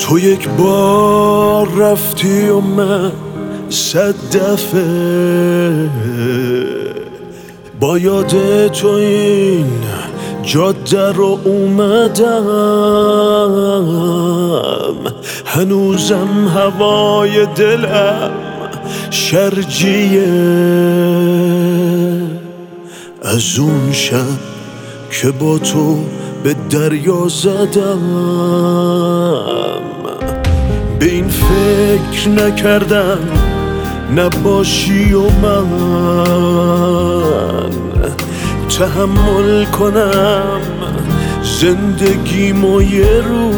تو یک بار رفتی و من 100 دفعه با یاد تو این جاده رو اومدم، هنوزم هوای دلم شرجیه از اون شب که با تو به دریا زدم. به این فکر نکردم نباشی و من تحمل کنم زندگیمو یه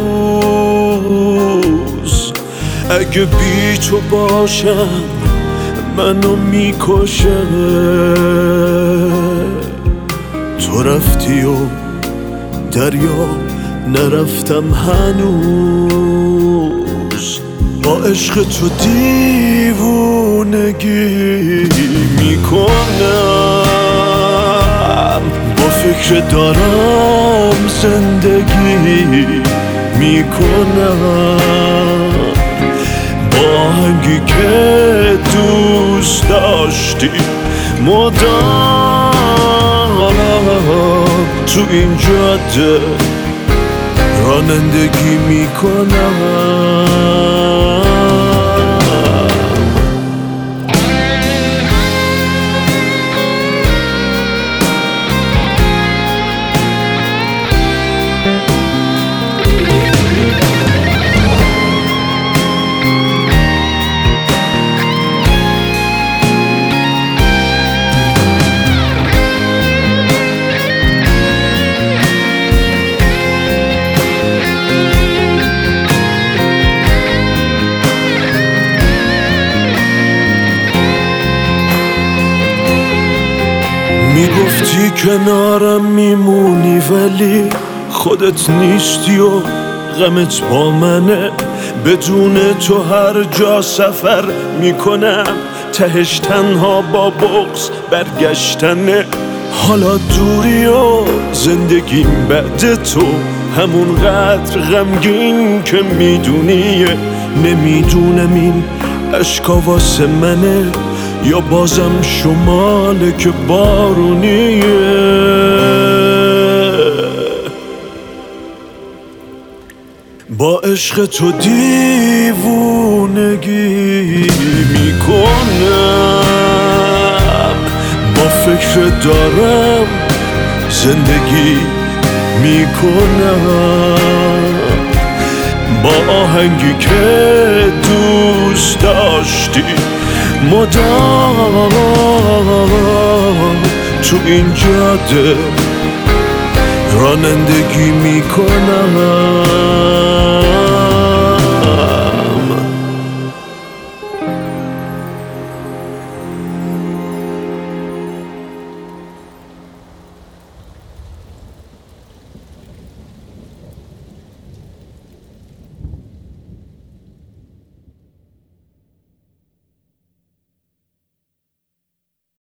روز. اگه بی تو باشم منو میکشه. تو رفتی و دریا نرفتم هنوز. با عشق تو دیوونگی میکنم، با فکر دارم زندگی میکنم. با آهنگی که دوست داشتی مدام تو این جاده رانندگی میکنم. میگفتی کنارم میمونی ولی خودت نیستی و غمت با منه. بدون تو هر جا سفر میکنم، تهش تنها با بغض برگشتنه. حالا دوری و زندگیم بعد تو همون قدر غمگین که میدونیه. نمیدونم این اشکا واسه منه یا بازم شماله که بارونیه. با عشق تو دیوونگی میکنم، با فکر دارم زندگی میکنم. با آهنگی که دوست داشتی مدام تو این جاده رانندگی میکنم.